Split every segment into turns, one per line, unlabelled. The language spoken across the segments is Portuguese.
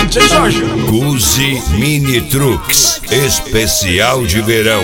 DJ Jorge.
Guzi Mini Trucks, especial de verão.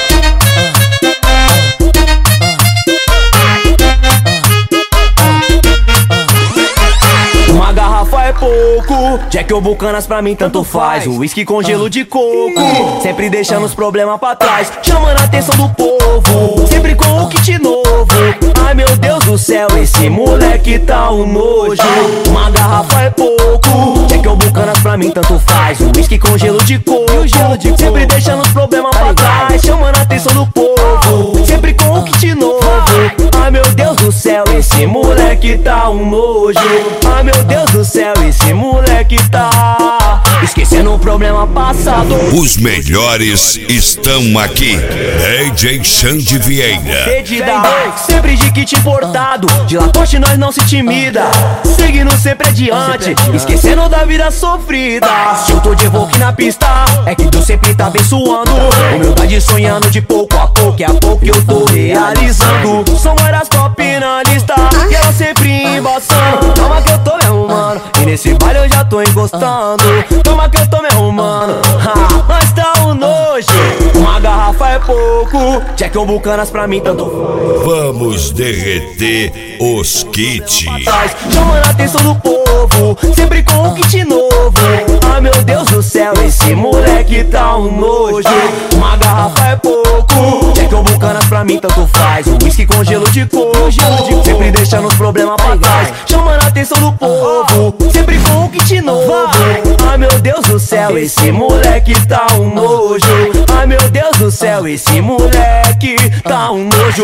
Uma garrafa é pouco, Jack ou Bucanas pra mim tanto faz. O whisky com gelo de coco, sempre deixando os problemas pra trás, chamando a atenção do povo, sempre com o kit novo. Ai meu Deus do céu, esse moleque tá um nojo. Uma garrafa é pouco, Jack ou Bucanas pra mim tanto faz. O whisky com gelo de coco, sempre deixando os problemas pra trás, chamando a atenção do povo, sempre com o kit novo. Ai meu Deus do céu, esse moleque tá um nojo. Ai meu Deus do céu, esse moleque tá esquecendo o problema passado.
Os melhores estão aqui. DJ Xande Vieira.
Pedida, sempre de kit importado, de Lacoste nós não se intimida, seguindo sempre adiante, esquecendo da vida sofrida. Se eu tô de Evoque na pista, é que Deus sempre tá abençoando. Humildade sonhando de pouco a pouco, é a pouco que eu tô realizando. São várias top na lista, e ela sempre embaçando. Calma que eu tô me arrumando, e nesse baile eu já tô encostando. Calma que eu tô me arrumando, mas tá um nojo. Uma garrafa é pouco, Jack ou Bucanas pra mim tanto faz.
Vamos derreter os kits.
Chamando a atenção do povo, sempre com um kit novo. Ai meu Deus do céu, esse moleque tá um nojo. Uma garrafa é pouco, Jack ou Bucanas pra mim tanto faz. O whisky com gelo de coco, sempre deixando os problemas pra trás, chamando a atenção do povo, sempre com um kit novo. Ai meu Deus do céu, esse moleque tá um nojo. Ai meu Deus do céu, esse moleque tá um nojo.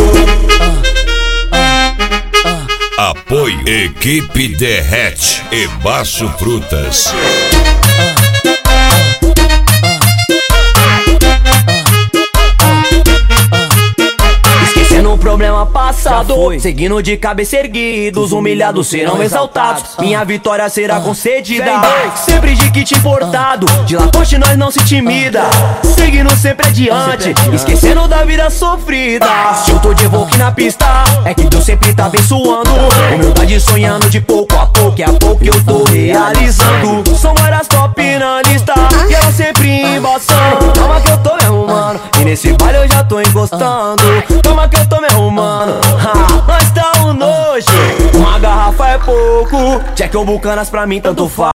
Apoio Equipe Derrete e Baço Frutas.
Esquecendo o problema passado, seguindo de cabeça erguida, os humilhados serão exaltados, minha vitória será concedida. Sempre de kit importado, de Lacoste nós não se intimida, seguindo sempre adiante, esquecendo da vida sofrida. Se eu tô de Evoque na pista, é que Deus sempre tá abençoando. Humildade sonhando de pouco a pouco, é a pouco que eu tô realizando. São várias top na lista, e ela sempre embaçando. Calma que eu tô me arrumando, e nesse baile eu já tô encostando. Calma que eu tô me arrumando, mas tá um nojo. Uma garrafa é pouco, Jack ou Bucanas pra mim tanto faz.